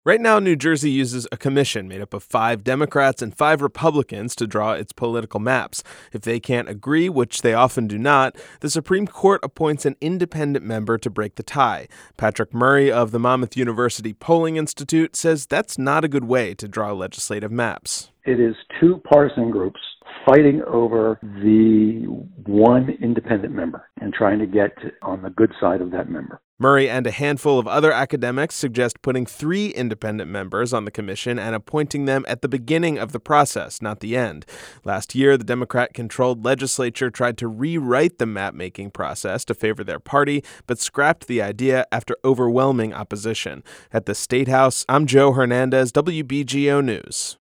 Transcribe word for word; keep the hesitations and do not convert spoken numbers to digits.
Right now, New Jersey uses a commission made up of five Democrats and five Republicans to draw its political maps. If they can't agree, which they often do not, the Supreme Court appoints an independent member to break the tie. Patrick Murray of the Monmouth University Polling Institute says that's not a good way to draw legislative maps. It is two partisan groups fighting over the one independent member and trying to get on the good side of that member. Murray and a handful of other academics suggest putting three independent members on the commission and appointing them at the beginning of the process, not the end. Last year, the Democrat-controlled legislature tried to rewrite the map-making process to favor their party, but scrapped the idea after overwhelming opposition. At the State House, I'm Joe Hernandez, W B G O News.